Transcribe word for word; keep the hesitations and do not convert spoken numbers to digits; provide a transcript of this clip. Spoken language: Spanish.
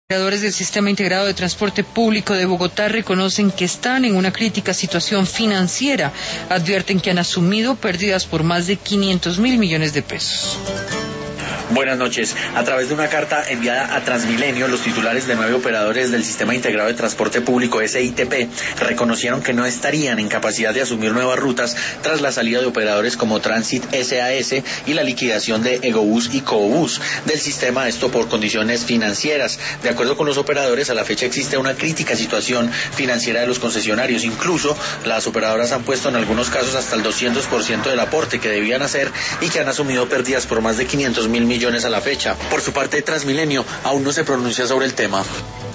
Operadores del Sistema Integrado de Transporte Público de Bogotá reconocen que están en una crítica situación financiera. Advierten que han asumido pérdidas por más de quinientos mil millones de pesos. Buenas noches. A través de una carta enviada a Transmilenio, los titulares de nueve operadores del Sistema Integrado de Transporte Público S I T P reconocieron que no estarían en capacidad de asumir nuevas rutas tras la salida de operadores como Transit S A S y la liquidación de Egobús y Coobús del sistema, esto por condiciones financieras. De acuerdo con los operadores, a la fecha existe una crítica situación financiera de los concesionarios. Incluso las operadoras han puesto en algunos casos hasta el doscientos por ciento del aporte que debían hacer y que han asumido pérdidas por más de quinientos mil millones a la fecha. Por su parte, Transmilenio aún no se pronuncia sobre el tema.